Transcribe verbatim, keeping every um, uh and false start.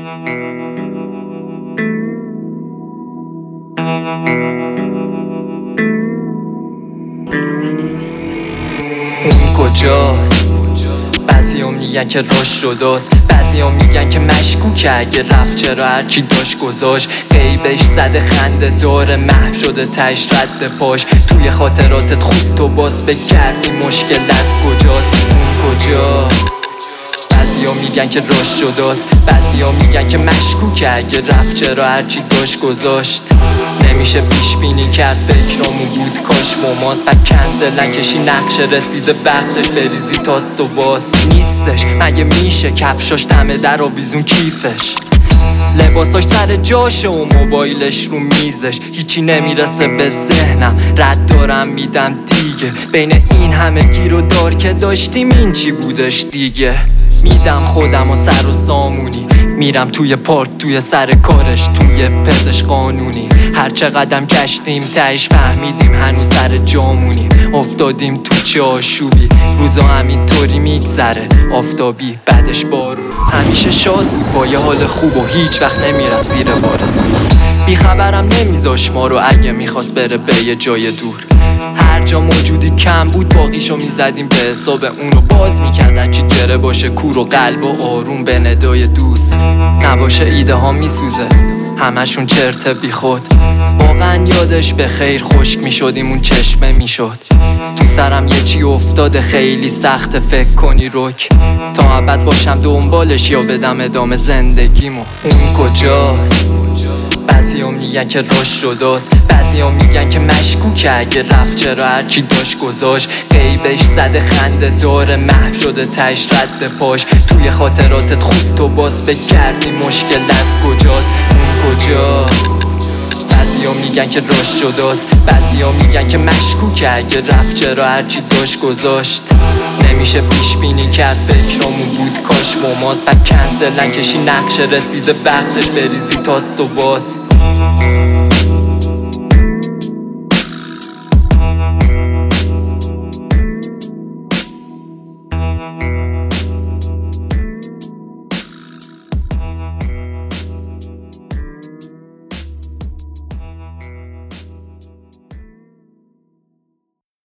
اون کجاست؟ بعضیا میگن که رشد شداست، بعضیا میگن که مشکوکه اگه رفت چرا هرچی داشت گذاشت. غیبش زده خنده داره محو شده تش رد پاش. توی خاطراتت خود تو باز بکردی مشکل از کجاست؟ اون کجاست؟ بعضیا میگن که رشد شداست، بعضیا میگن که مشکوکه اگه رفت چرا هرچی داشت گذاشت. نمیشه پیش بینی کرد فکرامو بود کاش مماست و کنسل نکشی نقشه رسیده وقتش بریزی تاست و باز نیستش. مگه میشه کفشاش دمه در آویزون کیفش، لباساش سر جاشه و موبایلش رو میزش. هیچی نمیرسه به ذهنم رد دارم میدم دیگه. بین این همه گیر و دار که داشتیم این چی بودش دیگه. میدم خودم و سر و سامونی، میرم توی پارک توی سر کارش توی پزش قانونی. هر چه قدم گشتیم تهش فهمیدیم هنوز سر جامونی. افتادیم تو چه آشوبی، روزا همینطوری میگذره آفتابی بعدش بارون. همیشه شاد بود با یه حال خوب و هیچ وقت نمیرفت زیر بارزون. بیخبرم نمیذاش ما رو اگه میخواست بره به یه جای دور. هر جا موجودی کم بود باقیشو میزدیم به حساب اونو باز میکردن چی گره باشه کور و قلب و آروم به ندای دوست. نباشه ایده ها میسوزه همشون چرت بی خود. واقعا یادش به خیر خشک میشدیم اون چشمه میشد. تو سرم یه چی افتاده خیلی سخت فکر کنی رک. تا ابد باشم دنبالش یا بدم ادامه زندگیمو. اون کجاست؟ بعضیا میگن که رشد شداست، بعضیا میگن که مشکوکه اگه رفت چرا هرچی داشت گذاشت. غیبش زده خنده داره محو شده تش رد پاش. توی خاطراتت خود تو باز بکردی مشکل از کجاست؟ اون کجاست؟ بعضیا میگن که رشد شداست، بعضیا میگن که مشکوکه اگه رفت چرا هرچی داشت گذاشت. نمیشه پیش بینی کرد فکرامو بود کاش مماست و کنسل نکشی نقشه رسیده وقتش بریزی تاست و باز.